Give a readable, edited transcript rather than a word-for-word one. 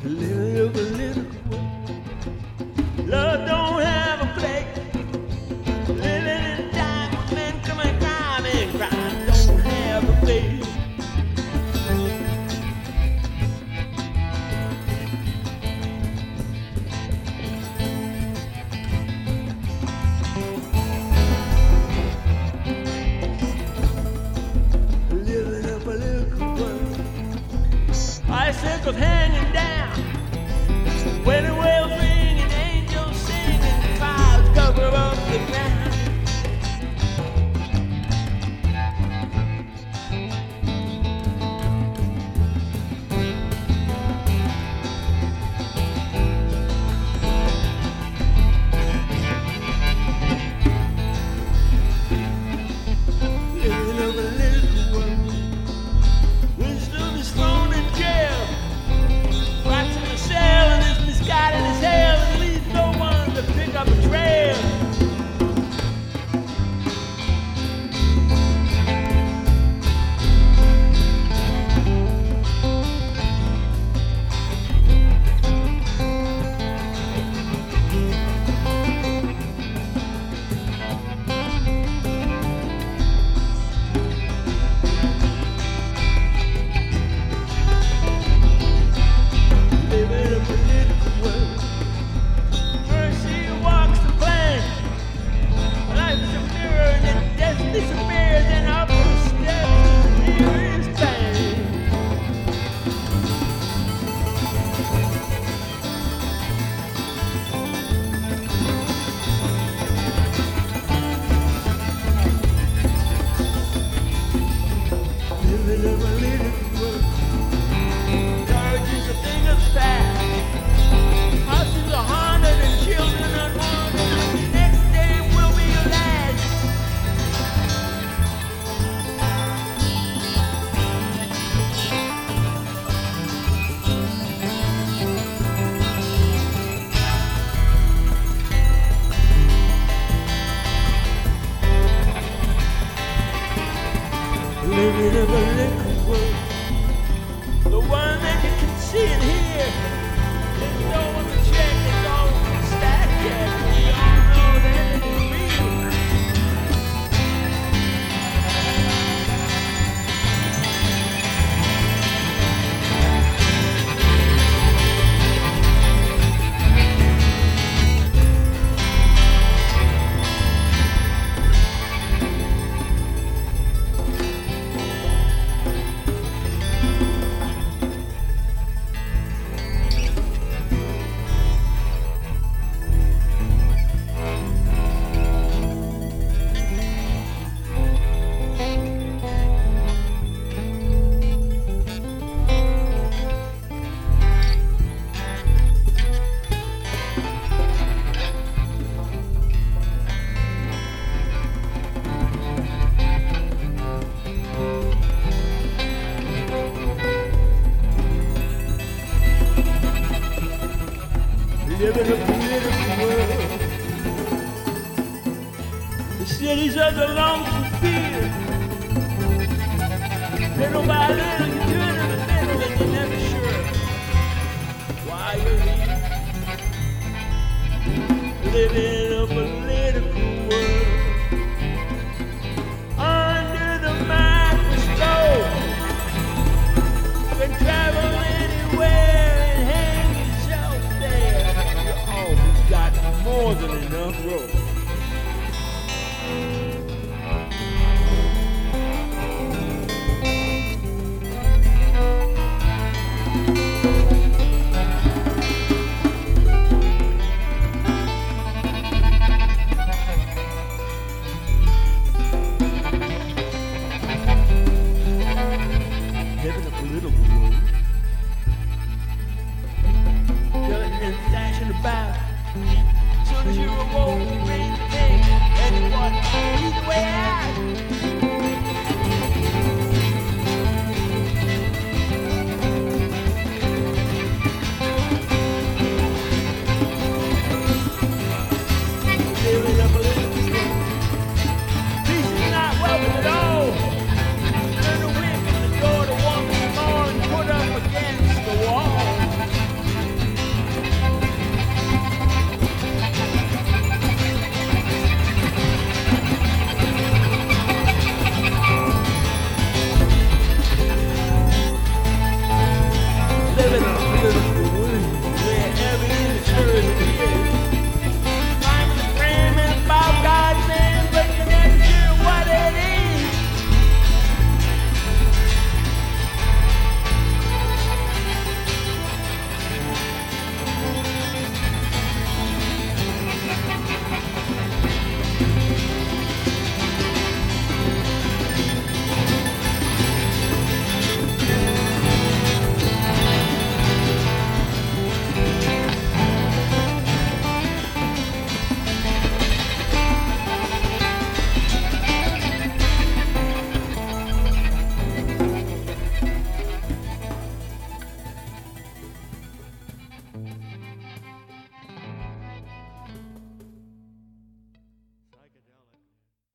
Living a political world. Love don't have a place. Living in time with men coming crime and crime don't have a place. Living a political world. Bicycles hanging down. Wedding bells ringing, angels singing, clouds cover up the ground. Living a political world. Wisdom is thrown in jail. Rats in the cell and is misguided as hell and leaves no one to pick up a trail. Living a political world. Mercy walks the planet. Life is a mirror and then death disappears and up the steps the nearest thing. Living a political world. Courage is a thing of the past. Houses are haunted and children unwanted. The next day will be your last. Living in a political world. The one that you can see and hear. There's no one to check, it's all static. We all know that it is real. Living a political world. The cities of the lonesome fear. Little by little you turn in the middle and you're never sure why you're here. Living a political world. Under the microscope. You can travel anywhere and hang yourself there. You always got more than enough rope. Living a political world. Killing and dashing about. Soon as you awoke,